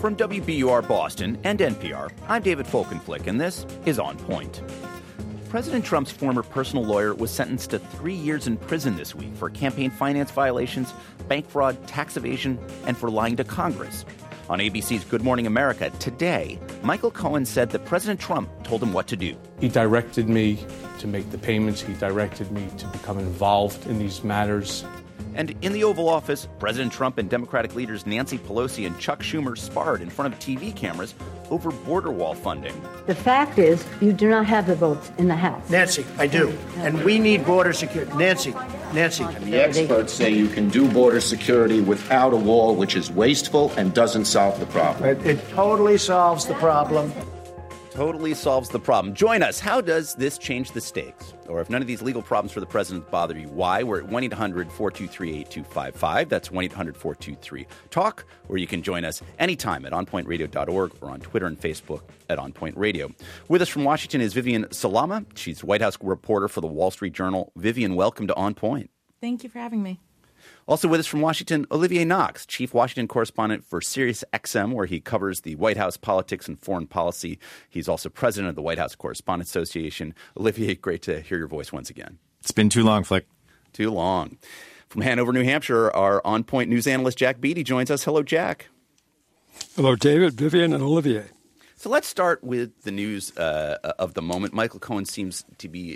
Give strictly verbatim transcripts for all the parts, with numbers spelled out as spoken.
From W B U R Boston and N P R, I'm David Folkenflik, and this is On Point. President Trump's former personal lawyer was sentenced to three years in prison this week for campaign finance violations, bank fraud, tax evasion, and for lying to Congress. On A B C's Good Morning America today, Michael Cohen said that President Trump told him what to do. He directed me to make the payments. He directed me to become involved in these matters. And in the Oval Office, President Trump and Democratic leaders Nancy Pelosi and Chuck Schumer sparred in front of T V cameras over border wall funding. The fact is, you do not have the votes in the House. Nancy, I do. And we need border security. Nancy, Nancy. And the experts say you can do border security without a wall, which is wasteful and doesn't solve the problem. It, it totally solves the problem. Totally solves the problem. Join us. How does this change the stakes? Or if none of these legal problems for the president bother you, why? We're at one eight hundred four two three eight two five five. That's one eight hundred four two three talk. Or you can join us anytime at on point radio dot org or on Twitter and Facebook at On Point Radio. With us from Washington is Vivian Salama. She's White House reporter for the Wall Street Journal. Vivian, welcome to On Point. Thank you for having me. Also with us from Washington, Olivier Knox, chief Washington correspondent for Sirius X M, where he covers the White House politics and foreign policy. He's also president of the White House Correspondents Association. Olivier, great to hear your voice once again. It's been too long, Flick. Too long. From Hanover, New Hampshire, our On Point news analyst Jack Beatty joins us. Hello, Jack. Hello, David, Vivian, and Olivier. So let's start with the news uh, of the moment. Michael Cohen seems to be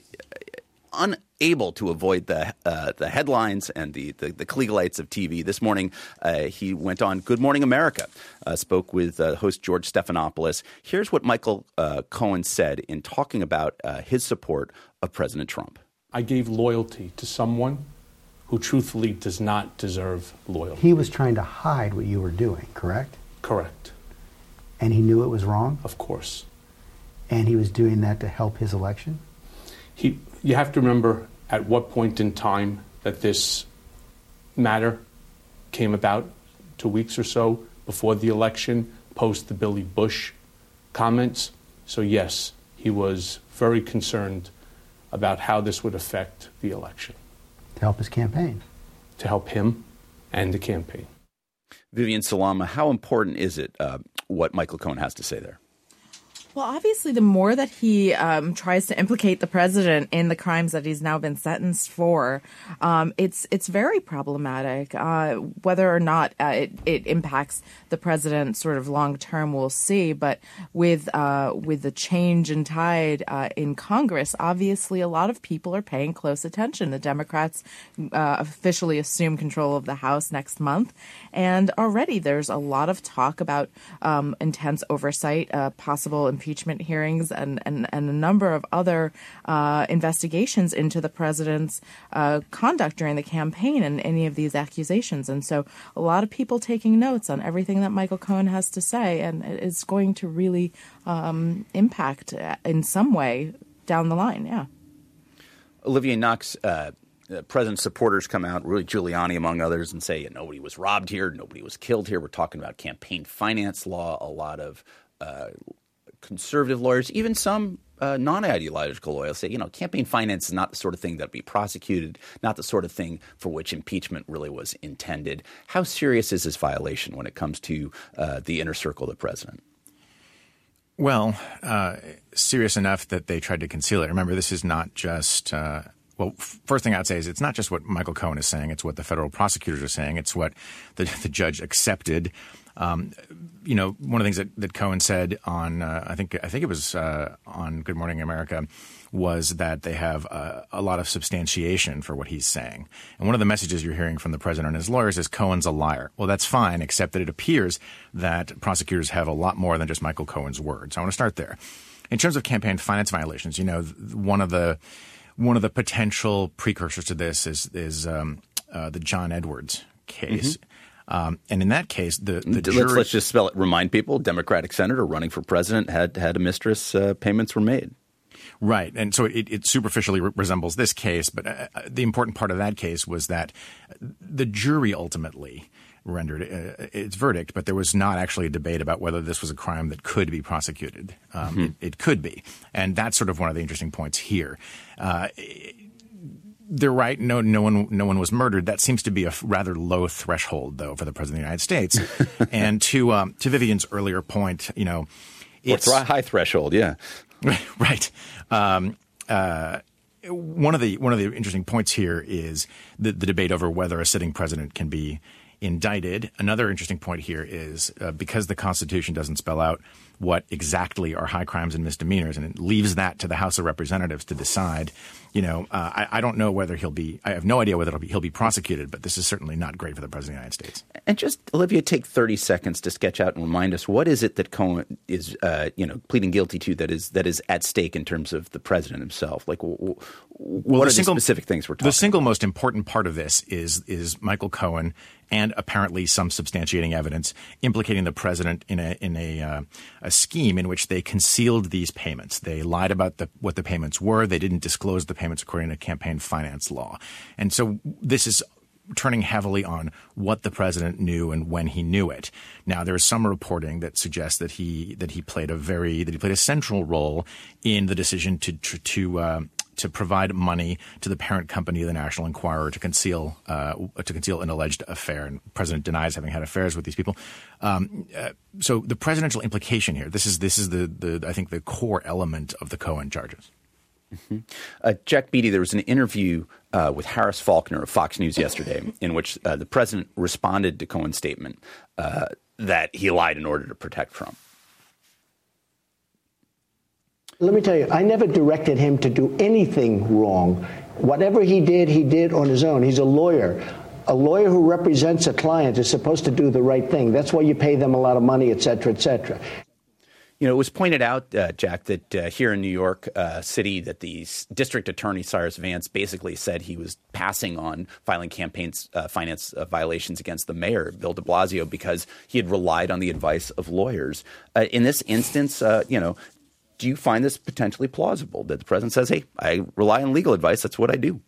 unable to avoid the uh, the headlines and the, the, the Klieg lights of T V. This morning, uh, he went on Good Morning America, uh, spoke with uh, host George Stephanopoulos. Here's what Michael uh, Cohen said in talking about uh, his support of President Trump. I gave loyalty to someone who truthfully does not deserve loyalty. He was trying to hide what you were doing, correct? Correct. And he knew it was wrong? Of course. And he was doing that to help his election? He, you have to remember at what point in time that this matter came about, two weeks or so before the election, post the Billy Bush comments. So yes, he was very concerned about how this would affect the election. To help his campaign. To help him and the campaign. Vivian Salama, how important is it, uh, what Michael Cohen has to say there? Well, obviously, the more that he um, tries to implicate the president in the crimes that he's now been sentenced for, um, it's it's very problematic. Uh, whether or not uh, it, it impacts the president sort of long term, we'll see. But with uh, with the change in tide uh, in Congress, obviously, a lot of people are paying close attention. The Democrats uh, officially assume control of the House next month, and already there's a lot of talk about um, intense oversight, uh, possible impeachment. impeachment hearings and, and, and a number of other uh, investigations into the president's uh, conduct during the campaign and any of these accusations. And so a lot of people taking notes on everything that Michael Cohen has to say, and it's going to really um, impact in some way down the line. Yeah. Olivier Knox, uh, the president's supporters come out, Rudy Giuliani among others, and say nobody was robbed here, nobody was killed here. We're talking about campaign finance law, a lot of uh, conservative lawyers, even some uh, non-ideological lawyers say, you know, campaign finance is not the sort of thing that would be prosecuted, not the sort of thing for which impeachment really was intended. How serious is this violation when it comes to uh, the inner circle of the president? Well, uh, serious enough that they tried to conceal it. Remember, this is not just uh, – well, first thing I'd say is it's not just what Michael Cohen is saying. It's what the federal prosecutors are saying. It's what the, the judge accepted. Um, you know, one of the things that, that Cohen said on, uh, I think, I think it was uh, on Good Morning America, was that they have uh, a lot of substantiation for what he's saying. And one of the messages you're hearing from the president and his lawyers is Cohen's a liar. Well, that's fine, except that it appears that prosecutors have a lot more than just Michael Cohen's words. I want to start there. In terms of campaign finance violations, you know, one of the one of the potential precursors to this is is um, uh, the John Edwards case. Mm-hmm. Um, and in that case, the, the let's, jury – let's just spell it. Remind people, Democratic senator running for president had had a mistress. Uh, payments were made. Right. And so it, it superficially re- resembles this case. But uh, the important part of that case was that the jury ultimately rendered uh, its verdict, but there was not actually a debate about whether this was a crime that could be prosecuted. Um, mm-hmm. it, it could be. And that's sort of one of the interesting points here. Uh, they're right. No, no one, no one was murdered. That seems to be a rather low threshold, though, for the president of the United States. And to um, to Vivian's earlier point, you know, it's or high threshold, yeah, right. Um, uh, one of the one of the interesting points here is the, the debate over whether a sitting president can be indicted. Another interesting point here is uh, because the Constitution doesn't spell out what exactly are high crimes and misdemeanors, and it leaves that to the House of Representatives to decide. You know, uh, I, I don't know whether he'll be – I have no idea whether he'll be, he'll be prosecuted, but this is certainly not great for the President of the United States. And just, Olivia, take thirty seconds to sketch out and remind us, what is it that Cohen is, uh, you know, pleading guilty to that is that is at stake in terms of the president himself? Like, w- w- well, what the are single, the specific things we're talking about? The single most important part of this is is Michael Cohen and apparently some substantiating evidence implicating the president in a in a uh, a scheme in which they concealed these payments. They lied about the, what the payments were. They didn't disclose the payments according to campaign finance law. And so this is turning heavily on what the president knew and when he knew it. Now, there is some reporting that suggests that he that he played a very that he played a central role in the decision to to uh, to provide money to the parent company of the National Enquirer to conceal uh, to conceal an alleged affair. And the president denies having had affairs with these people. Um, uh, so the presidential implication here, this is this is the, the I think the core element of the Cohen charges. Mm-hmm. Uh, Jack Beatty, there was an interview uh, with Harris Faulkner of Fox News yesterday in which uh, the president responded to Cohen's statement uh, that he lied in order to protect Trump. Let me tell you, I never directed him to do anything wrong. Whatever he did, he did on his own. He's a lawyer. A lawyer who represents a client is supposed to do the right thing. That's why you pay them a lot of money, et cetera, et cetera. You know, it was pointed out, uh, Jack, that uh, here in New York uh, City that the district attorney, Cyrus Vance, basically said he was passing on filing campaign uh, finance uh, violations against the mayor, Bill de Blasio, because he had relied on the advice of lawyers. Uh, in this instance, uh, you know, do you find this potentially plausible that the president says, hey, I rely on legal advice. That's what I do?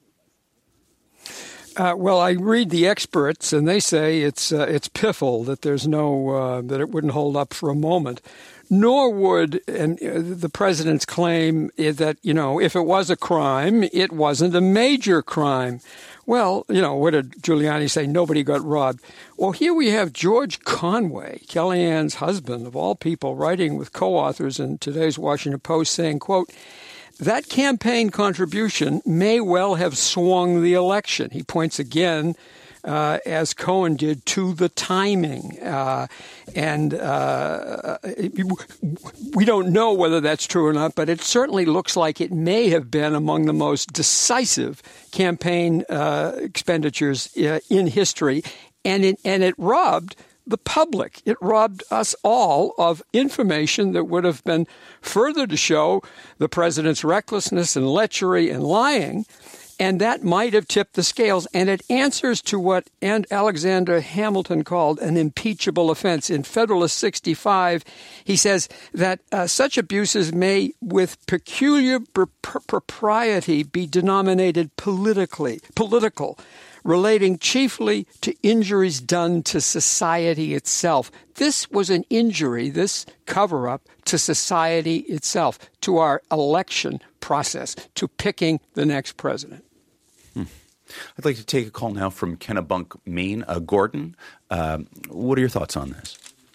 Uh, well, I read the experts, and they say it's uh, it's piffle, that there's no uh, that it wouldn't hold up for a moment. Nor would and uh, the president's claim that, you know, if it was a crime, it wasn't a major crime. Well, you know, what did Giuliani say? Nobody got robbed. Well, here we have George Conway, Kellyanne's husband, of all people, writing with co-authors in today's Washington Post saying, quote, that campaign contribution may well have swung the election. He points again, uh, as Cohen did, to the timing. Uh, and uh, we don't know whether that's true or not, but it certainly looks like it may have been among the most decisive campaign uh, expenditures uh, in history. And it, and it robbed the public. It robbed us all of information that would have been further to show the president's recklessness and lechery and lying, and that might have tipped the scales. And it answers to what and Alexander Hamilton called an impeachable offense. In Federalist sixty-five, he says that uh, such abuses may, with peculiar pr- propriety, be denominated politically political, relating chiefly to injuries done to society itself. This was an injury, this cover-up, to society itself, to our election process, to picking the next president. Hmm. I'd like to take a call now from Kennebunk, Maine. Uh, Gordon, uh, what are your thoughts on this?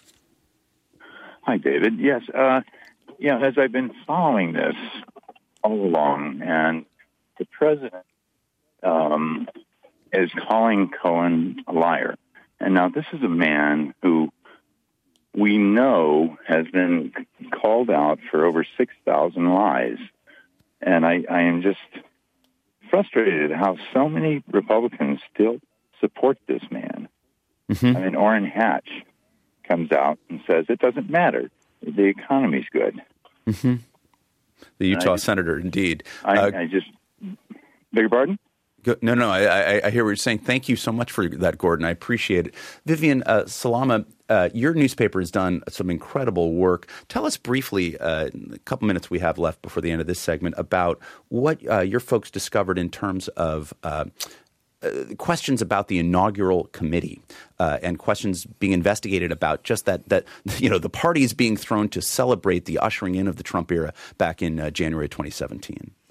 Hi, David. Yes, uh, yeah, as I've been following this all along, and the president um, is calling Cohen a liar. And now this is a man who we know has been called out for over six thousand lies. And I, I am just frustrated how so many Republicans still support this man. Mm-hmm. I mean, Orrin Hatch comes out and says it doesn't matter. The economy's good. Mm-hmm. The Utah just, senator, indeed. I, uh, I just, beg your pardon? No, no, I, I, I hear what you're saying. Thank you so much for that, Gordon. I appreciate it. Vivian uh, Salama, uh, your newspaper has done some incredible work. Tell us briefly, uh, a couple minutes we have left before the end of this segment, about what uh, your folks discovered in terms of uh, uh, questions about the inaugural committee uh, and questions being investigated about just that, that, you know, the parties being thrown to celebrate the ushering in of the Trump era back in uh, January twenty seventeen.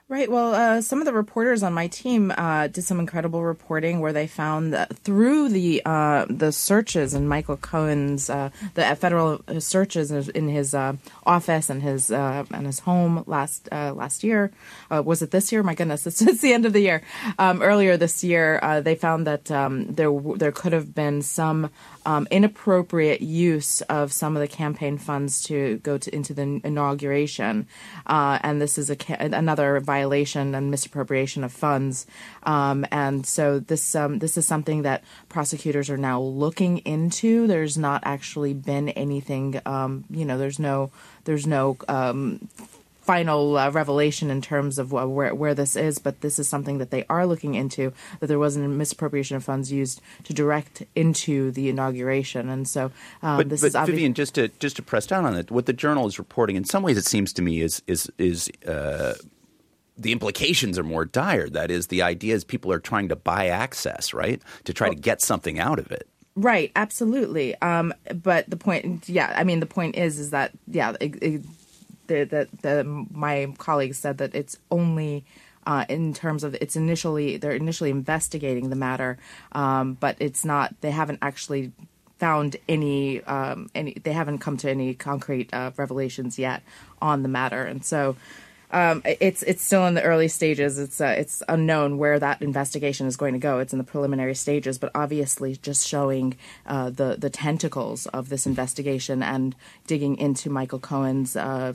Right. Well, uh, some of the reporters on my team uh, did some incredible reporting where they found that through the uh, the searches in Michael Cohen's uh, the federal searches in his uh, office and his uh, and his home last uh, last year, uh, was it this year? My goodness, it's, it's the end of the year. Um, earlier this year, uh, they found that um, there there could have been some um, inappropriate use of some of the campaign funds to go to, into the inauguration, uh, and this is a another violation and misappropriation of funds. Um, and so this um, this is something that prosecutors are now looking into. There's not actually been anything, um, you know, there's no there's no um, final uh, revelation in terms of uh, where where this is, but this is something that they are looking into, that there wasn't a misappropriation of funds used to direct into the inauguration. And so um, but, this but is obviously— Vivian, just to just to press down on it, what the Journal is reporting, in some ways it seems to me is is is uh, the implications are more dire. That is, the idea is people are trying to buy access, right, to try oh. to get something out of it. Right, absolutely. Um, but the point, yeah, I mean, the point is, is that, yeah, it, it, the, the, the, my colleagues said that it's only uh, in terms of it's initially, they're initially investigating the matter, um, but it's not, they haven't actually found any, um, any, they haven't come to any concrete uh, revelations yet on the matter. And so Um, it's it's still in the early stages. It's uh, it's unknown where that investigation is going to go. It's in the preliminary stages, but obviously just showing uh, the the tentacles of this investigation and digging into Michael Cohen's uh,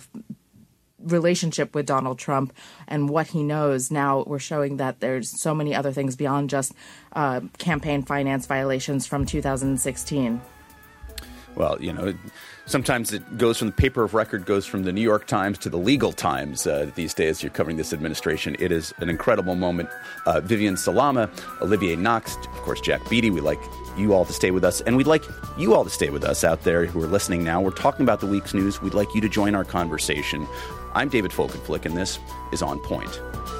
relationship with Donald Trump and what he knows. Now we're showing that there's so many other things beyond just uh, campaign finance violations from two thousand sixteen. Well, you know, sometimes it goes from the paper of record, goes from the New York Times to the legal Times uh, these days. You're covering this administration. It is an incredible moment. Uh, Vivian Salama, Olivier Knox, of course, Jack Beatty. We'd like you all to stay with us. And we'd like you all to stay with us out there who are listening now. We're talking about the week's news. We'd like you to join our conversation. I'm David Folkenflik, and this is On Point.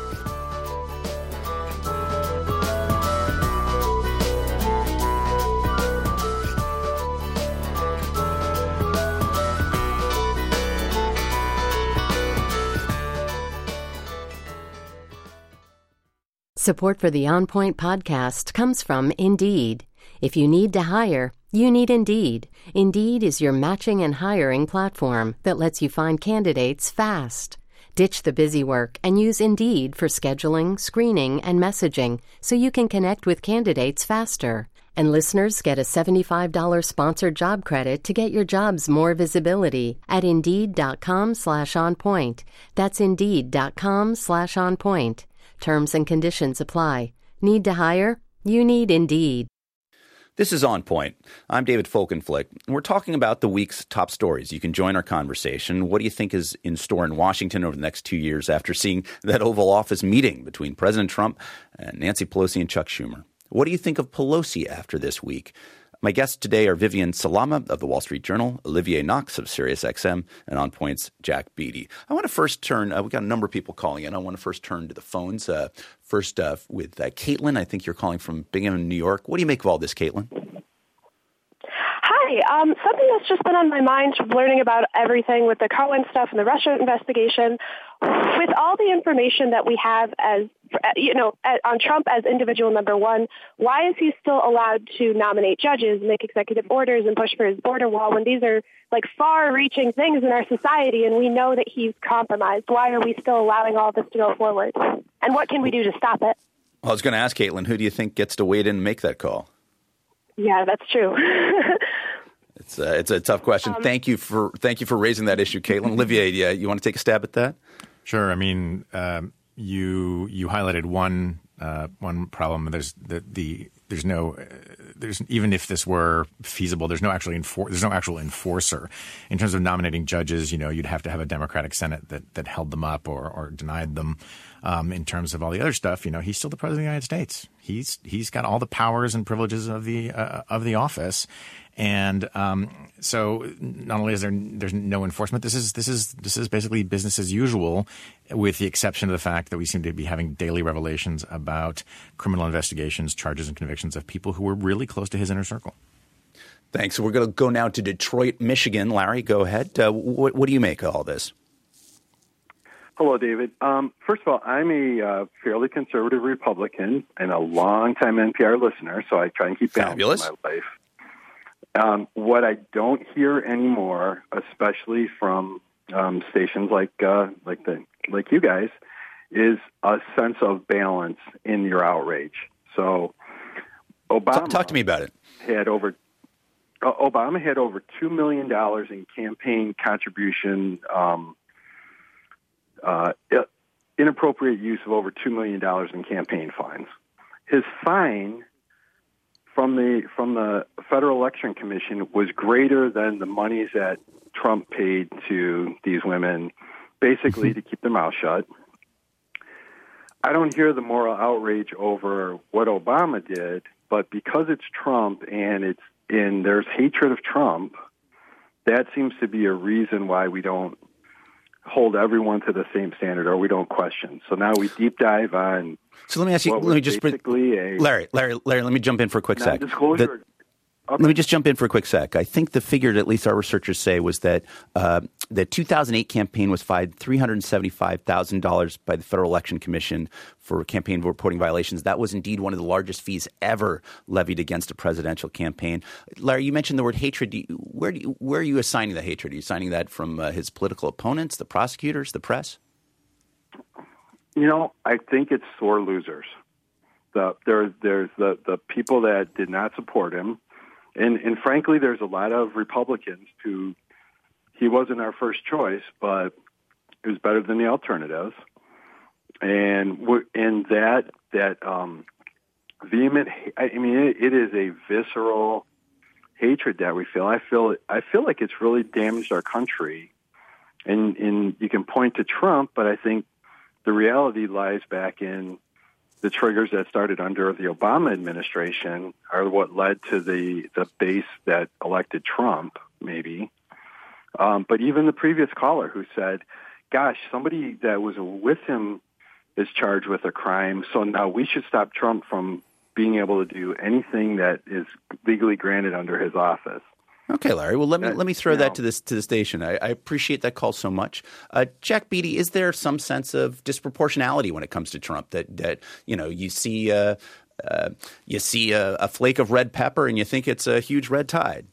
Support for the On Point podcast comes from Indeed. If you need to hire, you need Indeed. Indeed is your matching and hiring platform that lets you find candidates fast. Ditch the busy work and use Indeed for scheduling, screening, and messaging so you can connect with candidates faster. And listeners get a seventy-five dollars sponsored job credit to get your jobs more visibility at Indeed.com slash on point. That's Indeed.com slash on point. Terms and conditions apply. Need to hire? You need Indeed. This is On Point. I'm David Folkenflik, and we're talking about the week's top stories. You can join our conversation. What do you think is in store in Washington over the next two years after seeing that Oval Office meeting between President Trump and Nancy Pelosi and Chuck Schumer? What do you think of Pelosi after this week? My guests today are Vivian Salama of The Wall Street Journal, Olivier Knox of SiriusXM, and On Point's Jack Beatty. I want to first turn uh, – we've got a number of people calling in. I want to first turn to the phones. Uh, first uh, with uh, Caitlin. I think you're calling from Binghamton, New York. What do you make of all this, Caitlin? Hi. Um, something that's just been on my mind, learning about everything with the Cohen stuff and the Russia investigation. With all the information that we have as, you know, on Trump as individual number one, why is he still allowed to nominate judges, make executive orders, and push for his border wall when these are like far-reaching things in our society and we know that he's compromised? Why are we still allowing all this to go forward? And what can we do to stop it? Well, I was going to ask Caitlin, who do you think gets to wade in and make that call? Yeah, that's true. It's a, it's a tough question. Um, thank you for thank you for raising that issue, Caitlin. Olivier, yeah, you want to take a stab at that? Sure. I mean, um, you you highlighted one uh, one problem. There's the, the there's no uh, there's even if this were feasible, there's no actually enfor- there's no actual enforcer in terms of nominating judges. You know, you'd have to have a Democratic Senate that that held them up or or denied them. Um, in terms of all the other stuff, you know, he's still the president of the United States. He's he's got all the powers and privileges of the uh, of the office. And um, so, not only is there there's no enforcement, this is this is this is basically business as usual, with the exception of the fact that we seem to be having daily revelations about criminal investigations, charges, and convictions of people who were really close to his inner circle. Thanks. We're going to go now to Detroit, Michigan. Larry, go ahead. Uh, what, what do you make of all this? Hello, David. Um, first of all, I'm a uh, fairly conservative Republican and a long-time N P R listener, so I try and keep balance Fabulous. in my life. Um, what I don't hear anymore, especially from um, stations like uh, like the like you guys, is a sense of balance in your outrage. So, Obama talk, talk to me about it. Had over uh, Obama had over two million dollars in campaign contribution. Um, Uh, inappropriate use of over two million dollars in campaign fines. His fine from the from the Federal Election Commission was greater than the monies that Trump paid to these women, basically to keep their mouth shut. I don't hear the moral outrage over what Obama did, but because it's Trump and it's and there's hatred of Trump, that seems to be a reason why we don't hold everyone to the same standard, or we don't question. So now we deep dive on. So let me ask you. Let me just basically a Larry, Larry, Larry. Let me jump in for a quick sec. Disclosure. The, Okay. Let me just jump in for a quick sec. I think the figure that at least our researchers say was that uh, the two thousand eight campaign was fined three hundred seventy-five thousand dollars by the Federal Election Commission for campaign reporting violations. That was indeed one of the largest fees ever levied against a presidential campaign. Larry, you mentioned the word hatred. Do you, where, do you, where are you assigning the hatred? Are you assigning that from uh, his political opponents, the prosecutors, the press? You know, I think it's sore losers. The, there, there's the, the people that did not support him. And, and frankly, there's a lot of Republicans who he wasn't our first choice, but it was better than the alternatives. And we're, and that that um, vehement, I mean, it, it is a visceral hatred that we feel. I feel I feel like it's really damaged our country. And, and you can point to Trump, but I think the reality lies back in the triggers that started under the Obama administration are what led to the, the base that elected Trump, maybe. Um, but even the previous caller who said, gosh, somebody that was with him is charged with a crime, so now we should stop Trump from being able to do anything that is legally granted under his office. Okay, Larry. Well, let me that, let me throw you know, that to this to the station. I, I appreciate that call so much. Uh, Jack Beatty, is there some sense of disproportionality when it comes to Trump? That that you know you see uh, uh, you see a, a flake of red pepper and you think it's a huge red tide.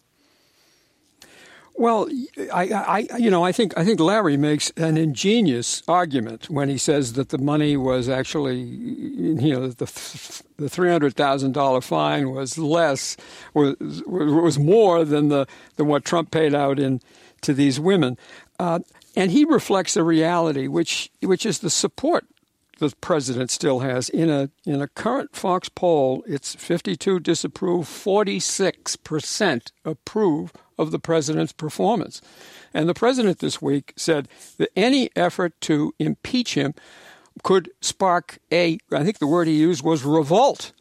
Well, I, I, you know, I think I think Larry makes an ingenious argument when he says that the money was actually, you know, the the three hundred thousand dollar fine was less, was was more than the than what Trump paid out in to these women, uh, and he reflects a reality which which is the support the president still has in a in a current Fox poll. It's fifty-two disapprove, forty-six percent approve of the president's performance. And the president this week said that any effort to impeach him could spark a, I think the word he used was revolt.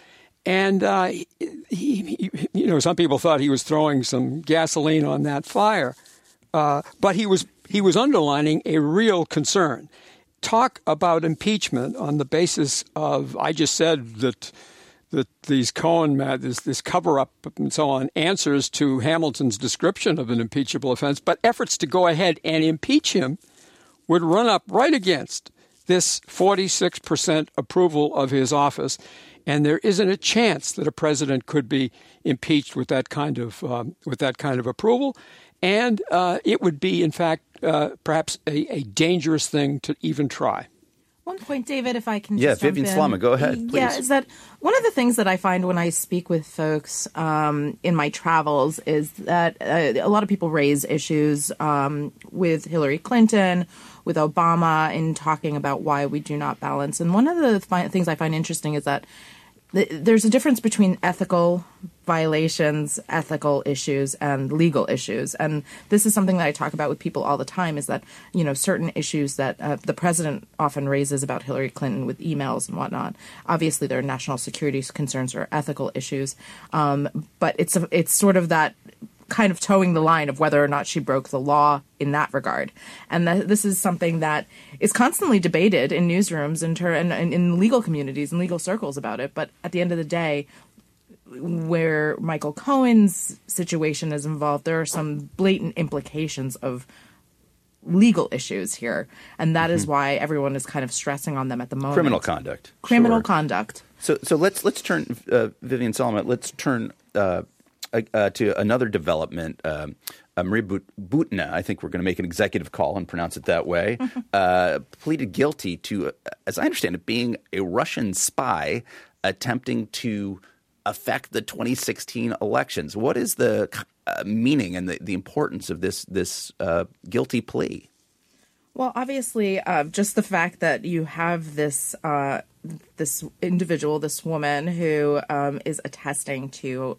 And, uh, he, he, you know, some people thought he was throwing some gasoline on that fire. Uh, but he was he was underlining a real concern. Talk about impeachment on the basis of, I just said that that these Cohen, this, this cover-up and so on, answers to Hamilton's description of an impeachable offense, but efforts to go ahead and impeach him would run up right against this forty-six percent approval of his office, and there isn't a chance that a president could be impeached with that kind of um, with that kind of approval, and uh, it would be, in fact, uh, perhaps a, a dangerous thing to even try. One point, David, if I can yeah, just jump Vivian in. Slama, go ahead, please. Yeah, is that one of the things that I find when I speak with folks um, in my travels is that uh, a lot of people raise issues um, with Hillary Clinton, with Obama, in talking about why we do not balance. And one of the fi- things I find interesting is that th- there's a difference between ethical violations, ethical issues, and legal issues. And this is something that I talk about with people all the time, is that, you know, certain issues that uh, the president often raises about Hillary Clinton with emails and whatnot. Obviously, there are national security concerns or ethical issues. Um, but it's a, it's sort of that kind of towing the line of whether or not she broke the law in that regard. And th- this is something that is constantly debated in newsrooms and, ter- and, and in legal communities and legal circles about it. But at the end of the day, where Michael Cohen's situation is involved, there are some blatant implications of legal issues here, and that Mm-hmm. is why everyone is kind of stressing on them at the moment. Criminal conduct. Criminal Sure. conduct. So, so let's let's turn uh, Vivian Solomon. Let's turn uh, uh, to another development. Um, uh, Marie Butina, I think we're going to make an executive call and pronounce it that way. uh, pleaded guilty to, uh, as I understand it, being a Russian spy attempting to affect the twenty sixteen elections. What is the uh, meaning and the, the importance of this this uh, guilty plea? Well, obviously, uh, just the fact that you have this uh, this individual, this woman who um, is attesting to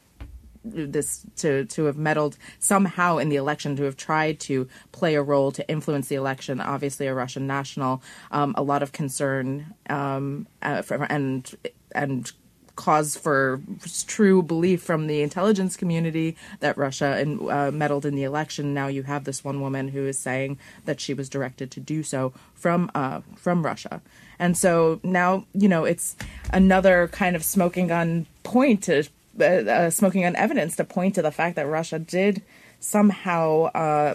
this to to have meddled somehow in the election, to have tried to play a role to influence the election. Obviously, a Russian national, um, a lot of concern um, uh, from, and and. cause for true belief from the intelligence community that Russia in, uh, meddled in the election. Now you have this one woman who is saying that she was directed to do so from uh, from Russia. And so now, you know, it's another kind of smoking gun point to uh, uh, smoking gun evidence to point to the fact that Russia did somehow uh,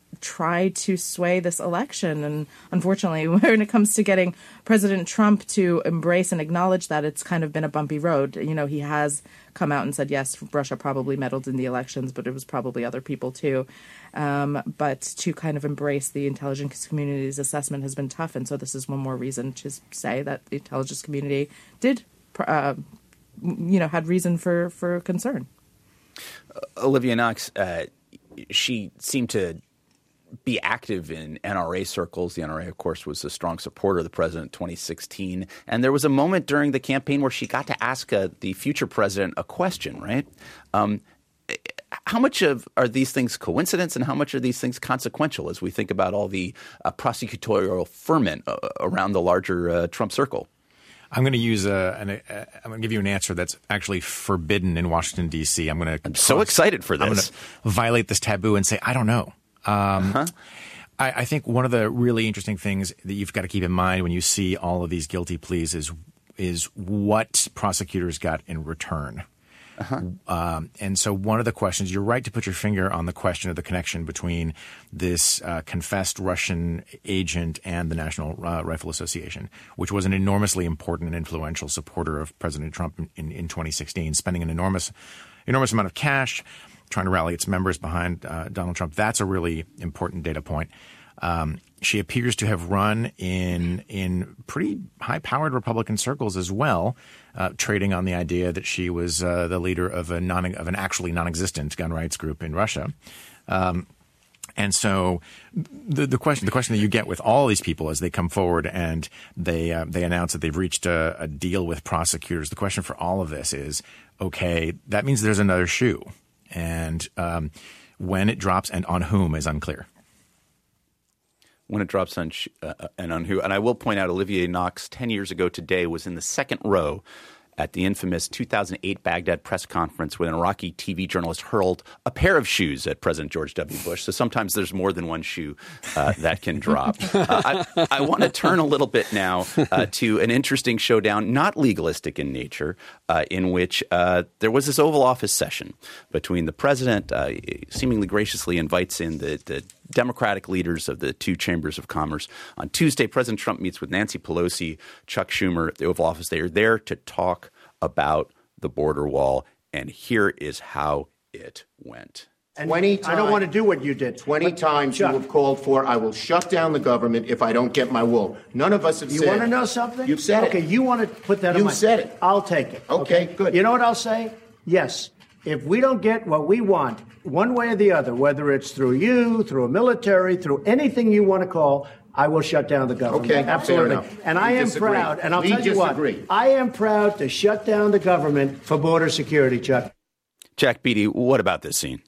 try to sway this election. And unfortunately, when it comes to getting President Trump to embrace and acknowledge that, it's kind of been a bumpy road. You know, he has come out and said, yes, Russia probably meddled in the elections, but it was probably other people too. Um, but to kind of embrace the intelligence community's assessment has been tough. And so this is one more reason to say that the intelligence community did, uh, you know, had reason for, for concern. Uh, Olivia Knox, uh, she seemed to be active in N R A circles. The N R A, of course, was a strong supporter of the president in twenty sixteen. And there was a moment during the campaign where she got to ask uh, the future president a question, right? Um, how much of are these things coincidence and how much are these things consequential as we think about all the uh, prosecutorial ferment uh, around the larger uh, Trump circle? I'm going to use a, an, a, I'm going to give you an answer that's actually forbidden in Washington, D C. I'm going to. I'm so excited for this. I'm going to violate this taboo and say, I don't know. Um, uh-huh. I, I think one of the really interesting things that you've got to keep in mind when you see all of these guilty pleas is is what prosecutors got in return. Uh-huh. Um, and so one of the questions, you're right to put your finger on the question of the connection between this uh, confessed Russian agent and the National uh, Rifle Association, which was an enormously important and influential supporter of President Trump in, in, in twenty sixteen, spending an enormous, enormous amount of cash trying to rally its members behind uh, Donald Trump. That's a really important data point. Um, she appears to have run in in pretty high-powered Republican circles as well, uh, trading on the idea that she was uh, the leader of a non of an actually non-existent gun rights group in Russia. Um, and so the, the question the question that you get with all these people as they come forward and they uh, they announce that they've reached a, a deal with prosecutors, the question for all of this is, okay, that means there's another shoe. And um, when it drops and on whom is unclear. When it drops on sh- uh, and on who. And I will point out Olivia Knox ten years ago today was in the second row at the infamous two thousand eight Baghdad press conference when an Iraqi T V journalist hurled a pair of shoes at President George W. Bush. So sometimes there's more than one shoe uh, that can drop. Uh, I, I want to turn a little bit now uh, to an interesting showdown, not legalistic in nature, uh, in which uh, there was this Oval Office session between the president, uh, seemingly graciously invites in the, the Democratic leaders of the two chambers of commerce. On Tuesday, President Trump meets with Nancy Pelosi, Chuck Schumer at the Oval Office. They are there to talk about the border wall, and here is how it went. twenty times, I don't want to do what you did. twenty times you have called for, I will shut down the government if I don't get my wall. None of us have you said. You want to know something? You've said okay, it. Okay, you want to put that You've on my... You've said it. I'll take it. Okay, okay, good. You know what I'll say? Yes. If we don't get what we want, one way or the other, whether it's through you, through a military, through anything you want to call, I will shut down the government. Okay, absolutely. fair enough. And We I am disagree. proud, and I'll We tell you disagree. what, I am proud to shut down the government for border security, Chuck. Jack Beatty, what about this scene?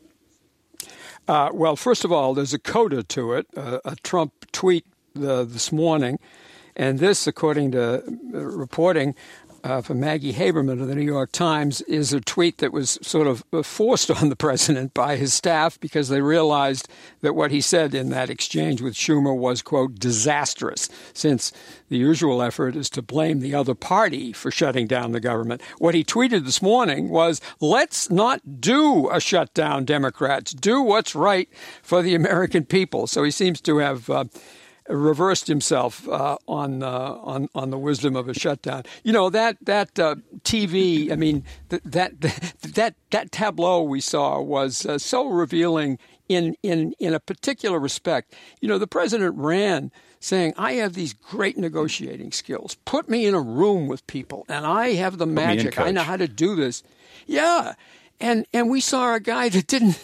Uh, well, first of all, there's a coda to it, uh, a Trump tweet uh, this morning. And this, according to uh, reporting, uh, from Maggie Haberman of the New York Times is a tweet that was sort of forced on the president by his staff because they realized that what he said in that exchange with Schumer was, quote, disastrous, since the usual effort is to blame the other party for shutting down the government. What he tweeted this morning was, let's not do a shutdown, Democrats. Do what's right for the American people. So he seems to have uh, reversed himself uh, on uh, on on the wisdom of a shutdown. You know, that that uh, T V. I mean, th- that that that tableau we saw was uh, so revealing in in in a particular respect. You know, the president ran saying, "I have these great negotiating skills. Put me in a room with people, and I have the magic. I know how to do this." Yeah. And and we saw a guy that didn't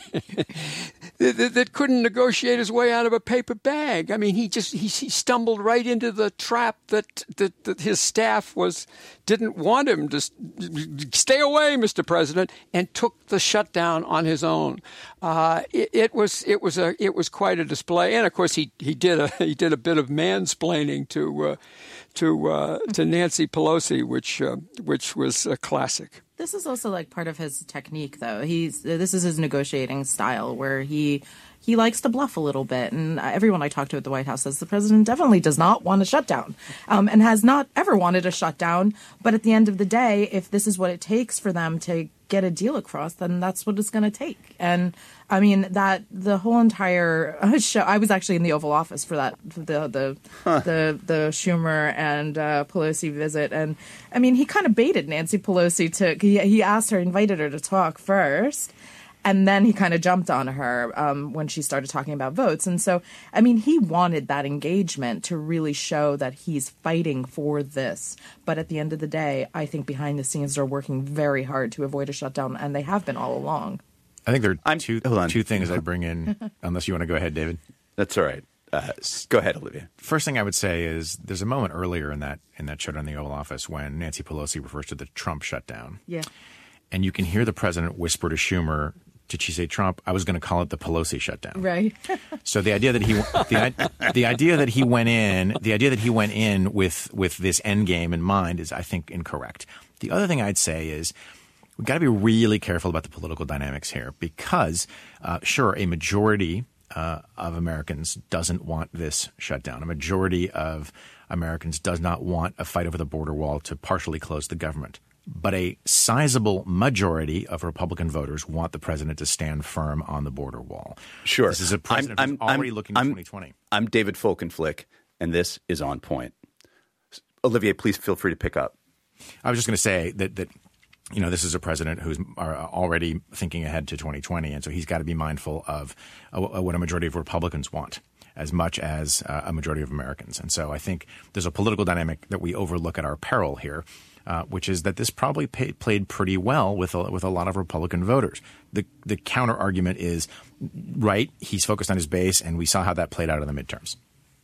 that, that couldn't negotiate his way out of a paper bag. I mean, he just he, he stumbled right into the trap that, that that his staff was didn't want him to stay away, Mister President, and took the shutdown on his own. Uh, it, it was it was a it was quite a display, and of course he he did a he did a bit of mansplaining to uh, to uh, to Nancy Pelosi, which uh, which was a classic. This is also like part of his technique, though. He's this is his negotiating style, where he he likes to bluff a little bit. And everyone I talk to at the White House says the president definitely does not want a shutdown, um, and has not ever wanted a shutdown. But at the end of the day, if this is what it takes for them to get a deal across, then that's what it's going to take. And I mean that the whole entire show. I was actually in the Oval Office for that, the the huh. the the Schumer and uh, Pelosi visit, and I mean he kind of baited Nancy Pelosi to. He, he asked her, invited her to talk first, and then he kind of jumped on her um, when she started talking about votes. And so, I mean, he wanted that engagement to really show that he's fighting for this. But at the end of the day, I think behind the scenes they're working very hard to avoid a shutdown, and they have been all along. I think there are two, two things I'd bring in, unless you want to go ahead, David. That's all right. Uh, go ahead, Olivia. First thing I would say is there's a moment earlier in that in that shutdown in the Oval Office when Nancy Pelosi refers to the Trump shutdown. Yeah. And you can hear the president whisper to Schumer, did she say Trump? I was going to call it the Pelosi shutdown. Right. So the idea that he the, the idea that he went in the idea that he went in with with this end game in mind is, I think, incorrect. The other thing I'd say is we've got to be really careful about the political dynamics here because, uh, sure, a majority uh, of Americans doesn't want this shutdown. A majority of Americans does not want a fight over the border wall to partially close the government. But a sizable majority of Republican voters want the president to stand firm on the border wall. Sure. This is a president I'm, who's I'm, already I'm, looking to I'm, twenty twenty. I'm David Folkenflik, and this is On Point. Olivier, please feel free to pick up. I was just going to say that, that you know, this is a president who's already thinking ahead to twenty twenty, and so he's got to be mindful of uh, what a majority of Republicans want as much as uh, a majority of Americans. And so I think there's a political dynamic that we overlook at our peril here, uh, which is that this probably pay, played pretty well with a, with a lot of Republican voters. The the counter argument is, right, he's focused on his base, and we saw how that played out in the midterms.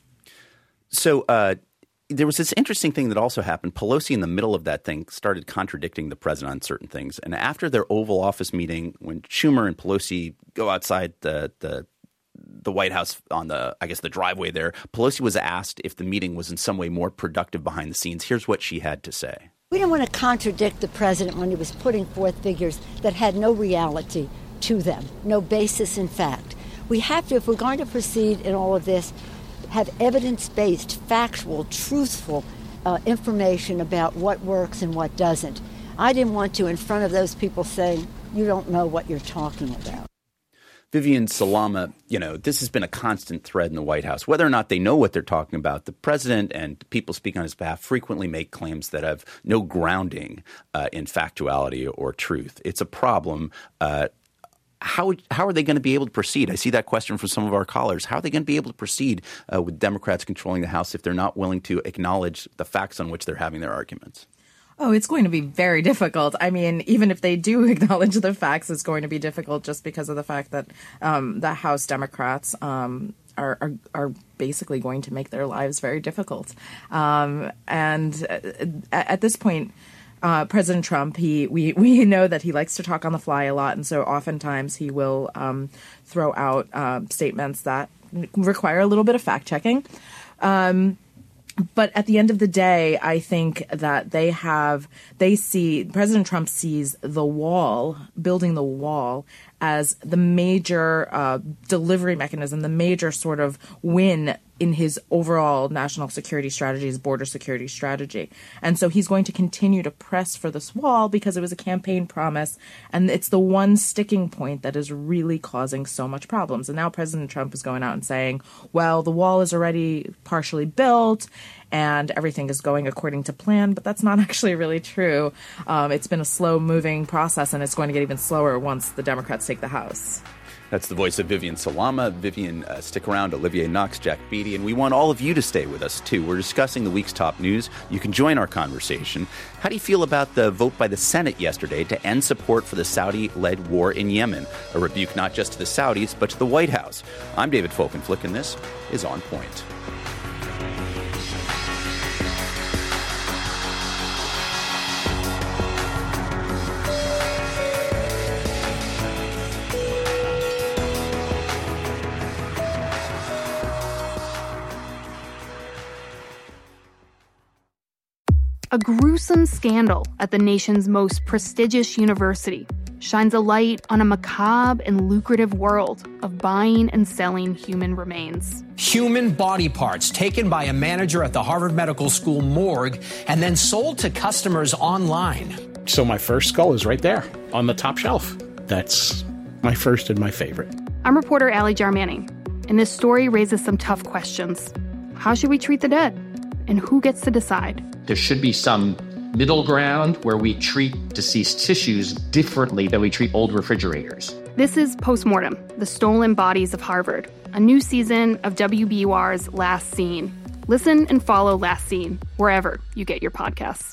So uh, there was this interesting thing that also happened. Pelosi, in the middle of that thing, started contradicting the president on certain things. And after their Oval Office meeting, when Schumer and Pelosi go outside the the the White House on the, I guess, the driveway there, Pelosi was asked if the meeting was in some way more productive behind the scenes. Here's what she had to say. We didn't want to contradict the president when he was putting forth figures that had no reality to them, no basis in fact. We have to, if we're going to proceed in all of this, have evidence-based, factual, truthful uh, information about what works and what doesn't. I didn't want to, in front of those people, saying, you don't know what you're talking about. Vivian Salama, you know, this has been a constant thread in the White House. Whether or not they know what they're talking about, the president and people speaking on his behalf frequently make claims that have no grounding uh, in factuality or truth. It's a problem. Uh, how how are they going to be able to proceed? I see that question from some of our callers. How are they going to be able to proceed uh, with Democrats controlling the House if they're not willing to acknowledge the facts on which they're having their arguments? Oh, it's going to be very difficult. I mean, even if they do acknowledge the facts, it's going to be difficult just because of the fact that um, the House Democrats um, are, are are basically going to make their lives very difficult. Um, and at, at this point, uh, President Trump, he we, we know that he likes to talk on the fly a lot, and so oftentimes he will um, throw out uh, statements that require a little bit of fact checking. Um But at the end of the day, I think that they have, they see, President Trump sees the wall, building the wall, as the major uh, delivery mechanism, the major sort of win in his overall national security strategy, his border security strategy. And so he's going to continue to press for this wall because it was a campaign promise. And it's the one sticking point that is really causing so much problems. And now President Trump is going out and saying, well, the wall is already partially built and everything is going according to plan. But that's not actually really true. Um, it's been a slow moving process, and it's going to get even slower once the Democrats take the House. That's the voice of Vivian Salama. Vivian, uh, stick around. Olivier Knox, Jack Beatty. And we want all of you to stay with us, too. We're discussing the week's top news. You can join our conversation. How do you feel about the vote by the Senate yesterday to end support for the Saudi-led war in Yemen? A rebuke not just to the Saudis, but to the White House. I'm David Folkenflik, and this is On Point. A gruesome scandal at the nation's most prestigious university shines a light on a macabre and lucrative world of buying and selling human remains. Human body parts taken by a manager at the Harvard Medical School morgue and then sold to customers online. So my first skull is right there on the top shelf. That's my first and my favorite. I'm reporter Allie Jarmanning, and this story raises some tough questions. How should we treat the dead? And who gets to decide? There should be some middle ground where we treat deceased tissues differently than we treat old refrigerators. This is Postmortem, the Stolen Bodies of Harvard, a new season of W B U R's Last Scene. Listen and follow Last Scene wherever you get your podcasts.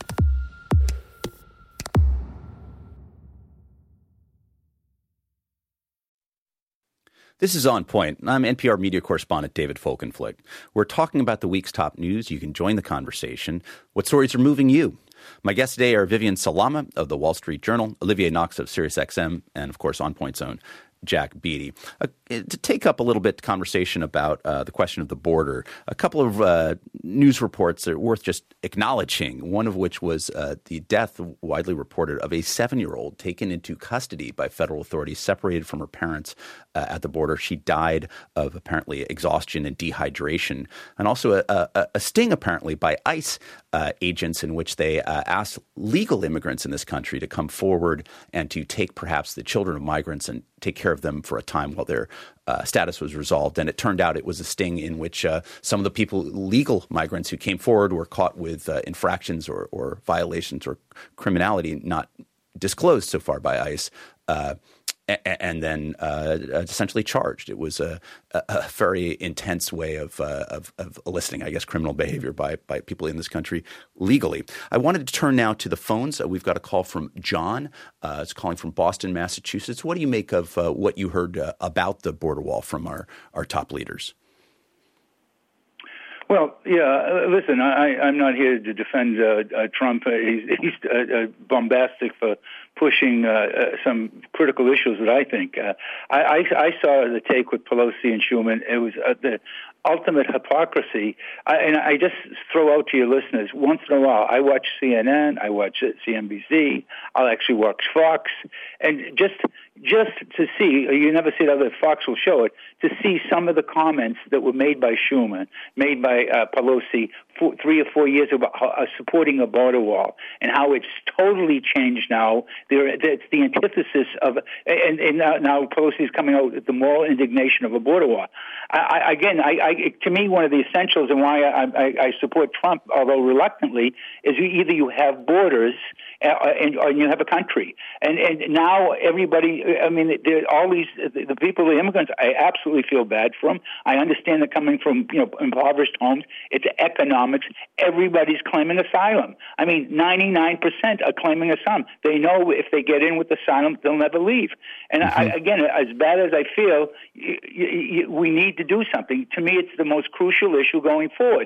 This is On Point. I'm N P R media correspondent David Folkenflik. We're talking about the week's top news. You can join the conversation. What stories are moving you? My guests today are Vivian Salama of the Wall Street Journal, Olivier Knox of SiriusXM, and, of course, On Point's own Jack Beatty. Uh, to take up a little bit conversation about uh, the question of the border, a couple of uh, news reports that are worth just acknowledging, one of which was uh, the death, widely reported, of a seven-year-old taken into custody by federal authorities, separated from her parents uh, at the border. She died of apparently exhaustion and dehydration, and also a, a, a sting apparently by ICE uh, agents in which they uh, asked legal immigrants in this country to come forward and to take perhaps the children of migrants and take care of them for a time while their uh, status was resolved. And it turned out it was a sting in which uh, some of the people, legal migrants who came forward, were caught with uh, infractions or, or violations or criminality not disclosed so far by ICE, uh, and, and then uh, essentially charged. It was a, a, a very intense way of, uh, of, of eliciting, I guess, criminal behavior by, by people in this country legally. I wanted to turn now to the phones. Uh, we've got a call from John. Uh, it's calling from Boston, Massachusetts. What do you make of uh, what you heard uh, about the border wall from our, our top leaders? Well, yeah, uh, listen, I, I'm not here to defend uh, uh, Trump. Uh, he's he's uh, uh, bombastic for pushing uh, uh, some critical issues that I think. Uh, I, I, I saw the take with Pelosi and Schumer. It was uh, the ultimate hypocrisy. I, and I just throw out to your listeners, once in a while, I watch C N N, I watch C N B C, I'll actually watch Fox, and just just to see, you never see it, other Fox will show it, to see some of the comments that were made by Schumer, made by uh, Pelosi four, three or four years ago, uh, supporting a border wall, and how it's totally changed now. There, it's the antithesis of, and, and now, now Pelosi is coming out with the moral indignation of a border wall. I, I, again, I, I, to me, one of the essentials and why I, I, I support Trump, although reluctantly, is either you have borders uh, and, or you have a country. And, and now everybody, I mean, all these, the, the people, the immigrants, I absolutely feel bad for them. I understand they're coming from, you know, impoverished homes. It's economics. Everybody's claiming asylum. I mean, ninety-nine percent are claiming asylum. They know if they get in with asylum, they'll never leave. And mm-hmm. I, again, as bad as I feel, y- y- y- we need to do something. To me, it's the most crucial issue going forward.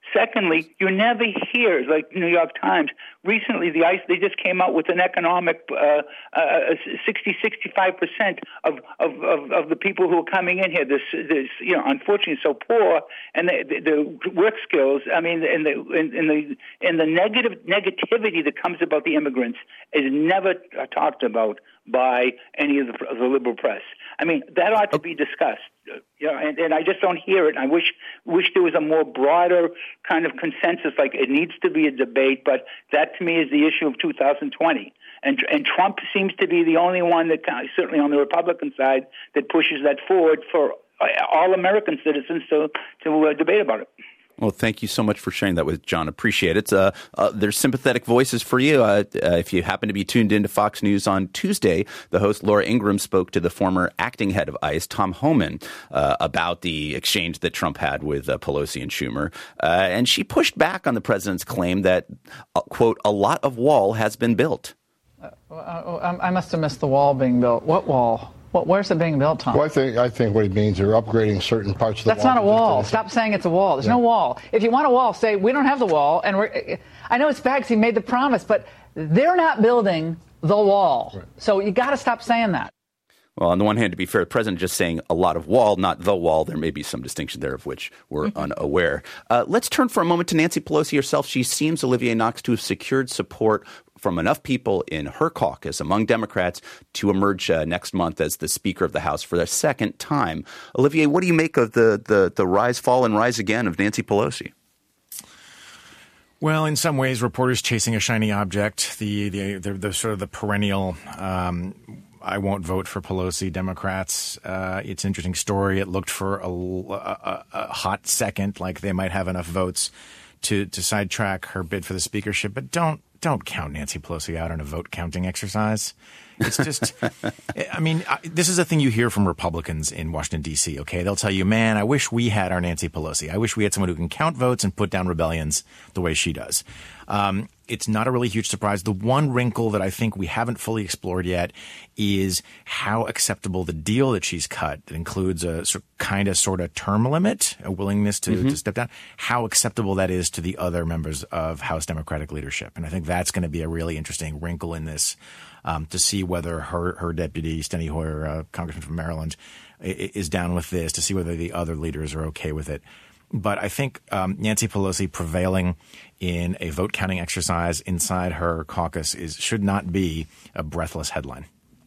Secondly, you never hear, like New York Times, recently the ICE, they just came out with an economic uh, uh, sixty, sixty-five percent of, of, of, of the people who are coming in here, this, this you know, unfortunately so poor, and the, the, the work skills, I mean, and the, in, in the, and the negative negativity that comes about the immigrants is never talked about by any of the, of the liberal press. I mean, that ought to be discussed. You know, and, and I just don't hear it. I wish wish there was a more broader kind of consensus. Like it needs to be a debate, but that to me is the issue of two thousand twenty. And and Trump seems to be the only one that, certainly on the Republican side, that pushes that forward for all American citizens to to uh, debate about it. Well, thank you so much for sharing that with John. Appreciate it. Uh, uh, there's sympathetic voices for you. Uh, uh, if you happen to be tuned into Fox News on Tuesday, the host Laura Ingraham spoke to the former acting head of ICE, Tom Homan, uh, about the exchange that Trump had with uh, Pelosi and Schumer. Uh, and she pushed back on the president's claim that, uh, quote, a lot of wall has been built. Uh, uh, I must have missed the wall being built. What wall? What, where's it being built, Tom? Well, I think I think what he means, they're upgrading certain parts of the That's wall. That's not a wall. Stop saying it's a wall. There's yeah. no wall. If you want a wall, say we don't have the wall. And we're. I know it's bad because he made the promise, but they're not building the wall. Right. So you got to stop saying that. Well, on the one hand, to be fair, the president just saying a lot of wall, not the wall. There may be some distinction there of which we're mm-hmm. unaware. Uh, let's turn for a moment to Nancy Pelosi herself. She seems, Olivia Knox, to have secured support from enough people in her caucus among Democrats to emerge uh, next month as the Speaker of the House for the second time. Olivier, what do you make of the, the, the rise, fall, and rise again of Nancy Pelosi? Well, in some ways, reporters chasing a shiny object, the the, the, the sort of the perennial um, I won't vote for Pelosi Democrats. Uh, it's an interesting story. It looked for a, a, a hot second like they might have enough votes to, to sidetrack her bid for the speakership. But don't don't count Nancy Pelosi out on a vote counting exercise. It's just, I mean, I, this is a thing you hear from Republicans in Washington, D C, okay? They'll tell you, man, I wish we had our Nancy Pelosi. I wish we had someone who can count votes and put down rebellions the way she does. Um, it's not a really huge surprise. The one wrinkle that I think we haven't fully explored yet is how acceptable the deal that she's cut, that includes a sort of, kind of sort of term limit, a willingness to, mm-hmm. to step down, how acceptable that is to the other members of House Democratic leadership. And I think that's going to be a really interesting wrinkle in this. Um, to see whether her, her deputy, Steny Hoyer, uh, congressman from Maryland, is down with this, to see whether the other leaders are okay with it. But I think um, Nancy Pelosi prevailing in a vote counting exercise inside her caucus is should not be a breathless headline.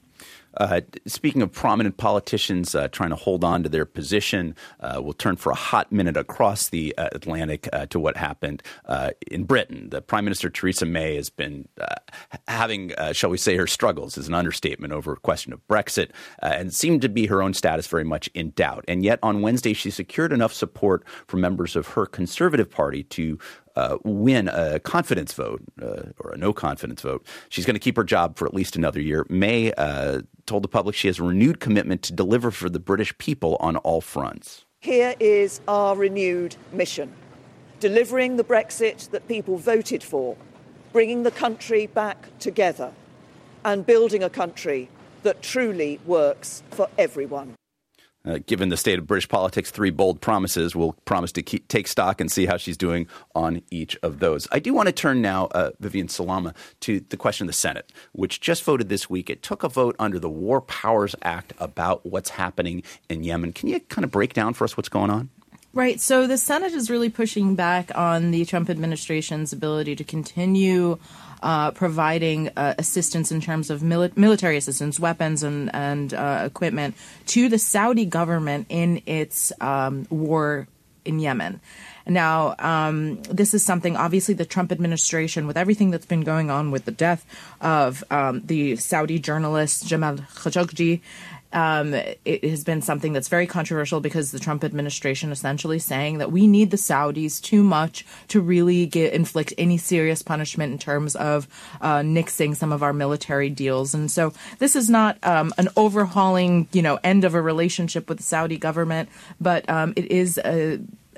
Uh, speaking of prominent politicians uh, trying to hold on to their position, uh, we'll turn for a hot minute across the uh, Atlantic uh, to what happened uh, in Britain. The Prime Minister Theresa May has been uh, having, uh, shall we say, her struggles is an understatement over a question of Brexit uh, and seemed to be her own status very much in doubt. And yet on Wednesday, she secured enough support from members of her Conservative Party to Uh, win a confidence vote uh, or a no confidence vote. She's going to keep her job for at least another year. May uh, told the public she has a renewed commitment to deliver for the British people on all fronts. Here is our renewed mission: delivering the Brexit that people voted for, bringing the country back together, and building a country that truly works for everyone. Uh, given the state of British politics, three bold promises. We'll promise to keep, take stock and see how she's doing on each of those. I do want to turn now, uh, Vivian Salama, to the question of the Senate, which just voted this week. It took a vote under the War Powers Act about what's happening in Yemen. Can you kind of break down for us what's going on? Right. So the Senate is really pushing back on the Trump administration's ability to continue Uh, providing uh, assistance in terms of mili- military assistance, weapons and, and uh, equipment to the Saudi government in its um, war in Yemen. Now, um, this is something, obviously, the Trump administration, with everything that's been going on with the death of um, the Saudi journalist Jamal Khashoggi, Um, it has been something that's very controversial because the Trump administration essentially saying that we need the Saudis too much to really get, inflict any serious punishment in terms of uh, nixing some of our military deals. And so this is not um, an overhauling, you know, end of a relationship with the Saudi government, but um, it is a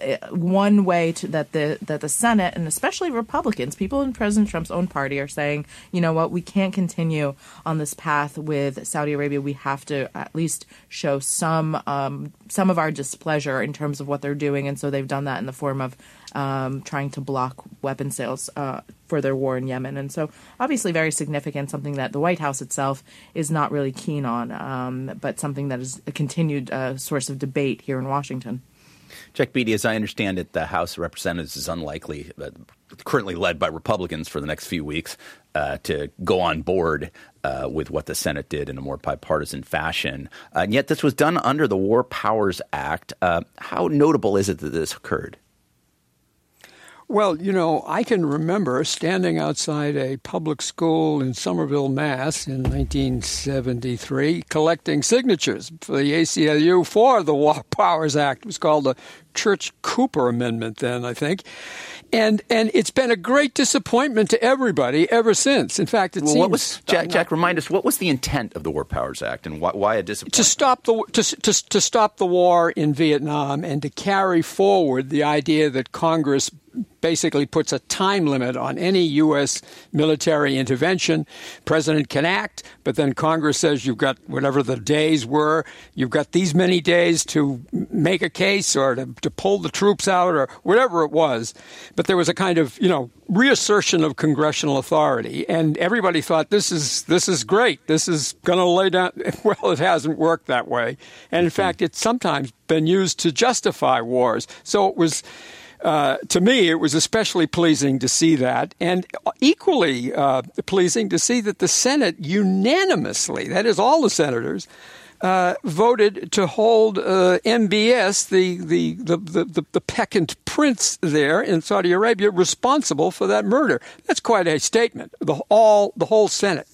one way to, that the that the Senate and especially Republicans, people in President Trump's own party, are saying, you know what, we can't continue on this path with Saudi Arabia. We have to at least show some um, some of our displeasure in terms of what they're doing, and so they've done that in the form of um, trying to block weapon sales uh, for their war in Yemen. And so obviously very significant, something that the White House itself is not really keen on, um, but something that is a continued uh, source of debate here in Washington. Jack Beatty, as I understand it, the House of Representatives is unlikely, uh, currently led by Republicans for the next few weeks, uh, to go on board uh, with what the Senate did in a more bipartisan fashion. Uh, and yet this was done under the War Powers Act. Uh, how notable is it that this occurred? Well, you know, I can remember standing outside a public school in Somerville, Mass. in nineteen seventy-three collecting signatures for the A C L U for the War Powers Act. It was called the Church-Cooper Amendment then, I think. And and it's been a great disappointment to everybody ever since. In fact, it well, seems... What was, Jack, Jack, remind us, what was the intent of the War Powers Act and why, why a disappointment? To stop the to, to, to stop the war in Vietnam and to carry forward the idea that Congress basically puts a time limit on any U S military intervention. President can act, but then Congress says you've got whatever the days were, you've got these many days to make a case or to, to pull the troops out or whatever it was. But there was a kind of, you know, reassertion of congressional authority, and everybody thought this is this is great. This is going to lay down. Well, it hasn't worked that way, and in fact, it's sometimes been used to justify wars. So it was. Uh, to me, it was especially pleasing to see that, and equally uh, pleasing to see that the Senate unanimously, that is all the senators, uh, voted to hold uh, M B S, the, the, the, the, the peccant prince there in Saudi Arabia, responsible for that murder. That's quite a statement, the, all, the whole Senate.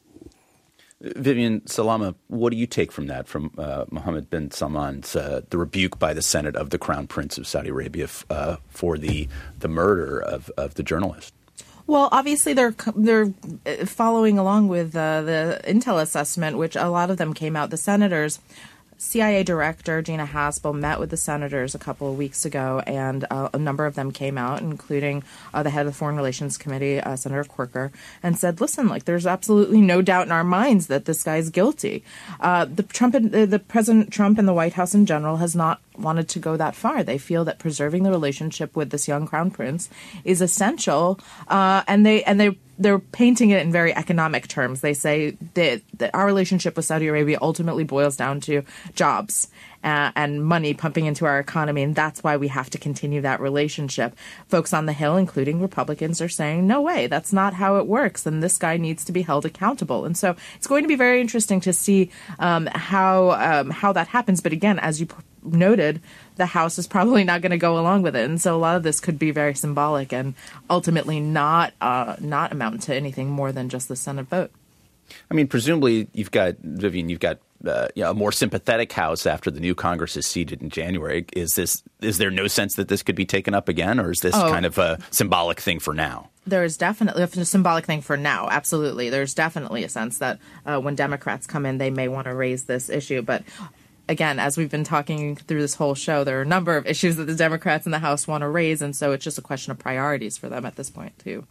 Vivian Salama, what do you take from that, from uh, Mohammed bin Salman's uh, the rebuke by the Senate of the Crown Prince of Saudi Arabia uh, for the the murder of, of the journalist? Well, obviously they're they're following along with uh, the intel assessment, which a lot of them came out. The senators, C I A Director Gina Haspel met with the senators a couple of weeks ago, and uh, a number of them came out, including uh, the head of the Foreign Relations Committee, uh, Senator Corker, and said, listen, like, there's absolutely no doubt in our minds that this guy's guilty. Uh, the Trump, and, uh, the President Trump and the White House in general has not wanted to go that far. They feel that preserving the relationship with this young crown prince is essential, uh, and they and they they're painting it in very economic terms. They say that, that our relationship with Saudi Arabia ultimately boils down to jobs uh, and money pumping into our economy, and that's why we have to continue that relationship. Folks on the Hill, including Republicans, are saying, no way, that's not how it works, and this guy needs to be held accountable. And so it's going to be very interesting to see um, how um, how that happens. But again, as you noted, the House is probably not going to go along with it, and so a lot of this could be very symbolic and ultimately not uh, not amount to anything more than just the Senate vote. I mean, presumably you've got, Vivian, you've got uh, you know, a more sympathetic House after the new Congress is seated in January. Is this is there no sense that this could be taken up again, or is this oh. kind of a symbolic thing for now? There is definitely a symbolic thing for now. Absolutely, there's definitely a sense that uh, when Democrats come in, they may want to raise this issue, but. Again, as we've been talking through this whole show, there are a number of issues that the Democrats in the House want to raise, and so it's just a question of priorities for them at this point, too.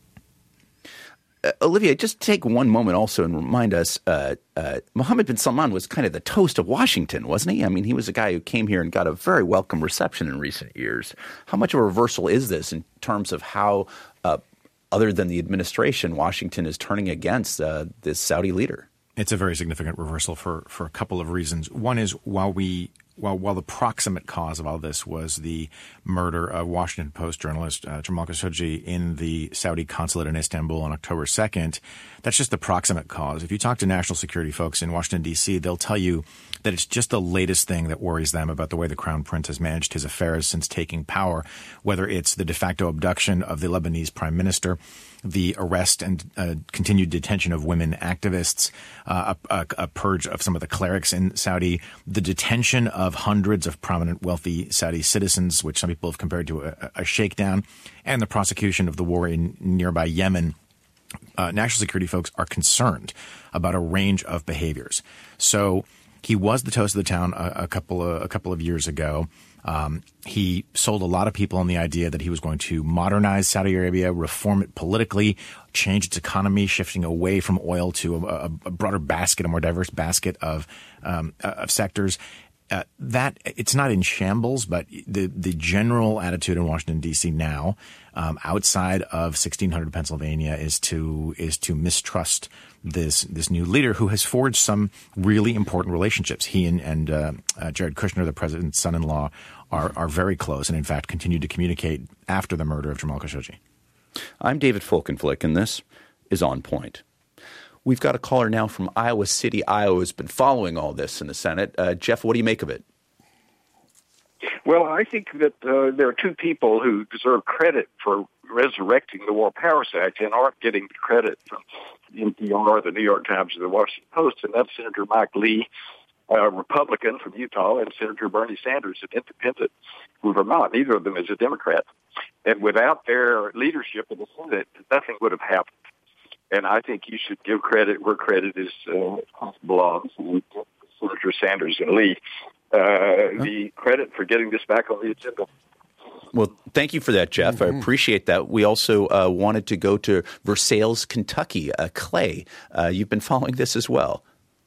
Uh, Olivia, just take one moment also and remind us, uh, uh, Mohammed bin Salman was kind of the toast of Washington, wasn't he? I mean, he was a guy who came here and got a very welcome reception in recent years. How much of a reversal is this in terms of how, uh, other than the administration, Washington is turning against uh, this Saudi leader? It's a very significant reversal for, for a couple of reasons. One is while we while while the proximate cause of all this was the murder of Washington Post journalist uh, Jamal Khashoggi in the Saudi consulate in Istanbul on October second, that's just the proximate cause. If you talk to national security folks in Washington, D C, they'll tell you that it's just the latest thing that worries them about the way the Crown Prince has managed his affairs since taking power, whether it's the de facto abduction of the Lebanese prime minister, the arrest and uh, continued detention of women activists, uh, a, a, a purge of some of the clerics in Saudi, the detention of hundreds of prominent wealthy Saudi citizens, which some people have compared to a, a shakedown, and the prosecution of the war in nearby Yemen. Uh, national security folks are concerned about a range of behaviors. So he was the toast of the town a, a couple of, a couple of years ago. Um, he sold a lot of people on the idea that he was going to modernize Saudi Arabia, reform it politically, change its economy, shifting away from oil to a, a, a broader basket, a more diverse basket of um, of sectors. uh, that it's not in shambles, but the the general attitude in Washington D C now, um, outside of sixteen hundred Pennsylvania, is to is to mistrust this this new leader who has forged some really important relationships. He and, and uh, uh, Jared Kushner, the president's son-in-law, are are very close, and in fact continue to communicate after the murder of Jamal Khashoggi. I'm David Folkenflik, and this is On Point. We've got a caller now from Iowa City, Iowa, who's been following all this in the Senate. Uh, Jeff, what do you make of it? Well, I think that uh, there are two people who deserve credit for resurrecting the War Powers Act and aren't getting the credit from the N P R, the New York Times, or the Washington Post, and that's Senator Mike Lee, a Republican from Utah, and Senator Bernie Sanders, an independent from Vermont. Neither of them is a Democrat. And without their leadership in the Senate, nothing would have happened. And I think you should give credit where credit is uh, belongs. Senator Sanders and Lee uh, the credit for getting this back on the agenda. Well, thank you for that, Jeff. Mm-hmm. I appreciate that. We also uh, wanted to go to Versailles, Kentucky. Uh, Clay, uh, you've been following this as well.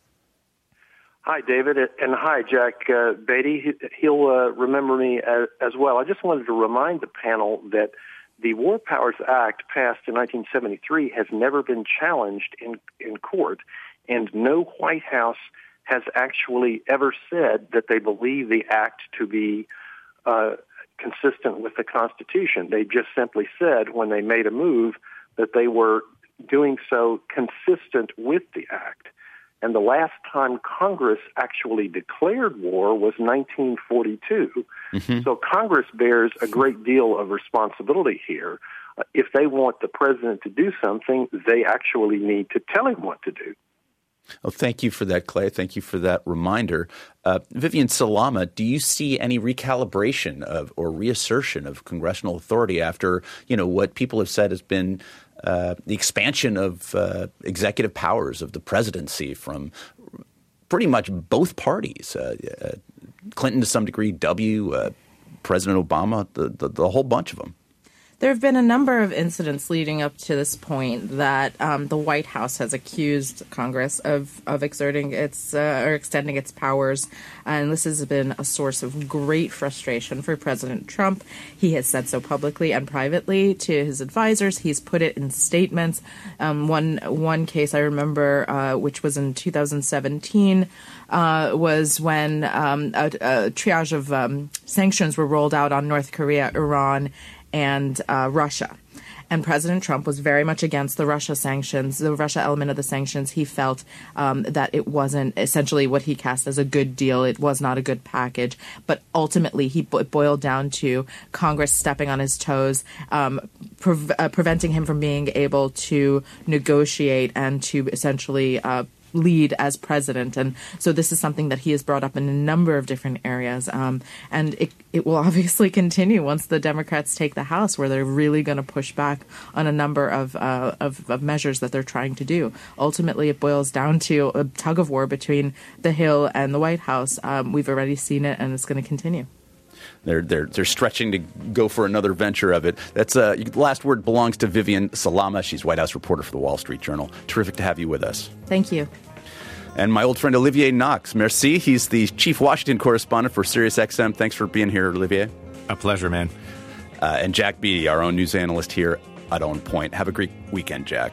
Hi, David, and hi, Jack uh, Beatty. He'll uh, remember me as, as well. I just wanted to remind the panel that the War Powers Act, passed in nineteen seventy-three, has never been challenged in, in court, and no White House has actually ever said that they believe the act to be uh, consistent with the Constitution. They just simply said when they made a move that they were doing so consistent with the act. And the last time Congress actually declared war was nineteen forty-two. Mm-hmm. So Congress bears a great deal of responsibility here. Uh, if they want the president to do something, they actually need to tell him what to do. Oh, thank you for that, Clay. Thank you for that reminder. Uh, Vivian Salama, do you see any recalibration of or reassertion of congressional authority after, you know, what people have said has been uh, the expansion of uh, executive powers of the presidency from pretty much both parties, uh, uh, Clinton to some degree, W, uh, President Obama, the, the, the whole bunch of them? There have been a number of incidents leading up to this point that um, the White House has accused Congress of, of exerting its uh, or extending its powers. And this has been a source of great frustration for President Trump. He has said so publicly and privately to his advisors. He's put it in statements. Um, one one case I remember, uh, which was in two thousand seventeen, uh, was when um, a, a triage of um, sanctions were rolled out on North Korea, Iran, and uh, Russia. And President Trump was very much against the Russia sanctions, the Russia element of the sanctions. He felt um, that it wasn't essentially what he cast as a good deal. It was not a good package. But ultimately, he bo- boiled down to Congress stepping on his toes, um, pre- uh, preventing him from being able to negotiate and to essentially uh, lead as president. And so this is something that he has brought up in a number of different areas. Um, and it, it will obviously continue once the Democrats take the House, where they're really going to push back on a number of, uh, of, of measures that they're trying to do. Ultimately, it boils down to a tug of war between the Hill and the White House. Um, we've already seen it, and it's going to continue. They're they're they're stretching to go for another venture of it. That's uh, the last word belongs to Vivian Salama. She's White House reporter for the Wall Street Journal. Terrific to have you with us. Thank you. And my old friend Olivier Knox. Merci. He's the chief Washington correspondent for SiriusXM. Thanks for being here, Olivier. A pleasure, man. Uh, and Jack Beatty, our own news analyst here at On Point. Have a great weekend, Jack.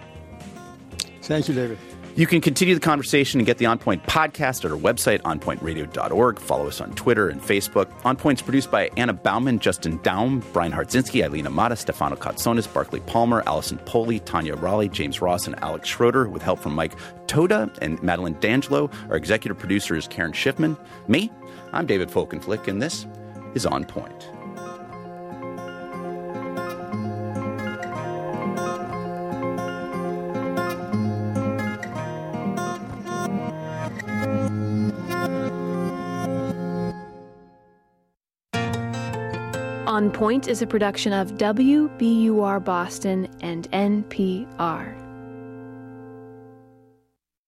Thank you, David. You can continue the conversation and get the On Point podcast at our website, on point radio dot org. Follow us on Twitter and Facebook. On Point's produced by Anna Bauman, Justin Daum, Brian Hardzinski, Eileen Amata, Stefano Katsonis, Barclay Palmer, Allison Poley, Tanya Raleigh, James Ross, and Alex Schroeder, with help from Mike Toda and Madeline D'Angelo. Our executive producer is Karen Schiffman. Me, I'm David Folkenflik, and this is On Point. On Point is a production of W B U R Boston and N P R.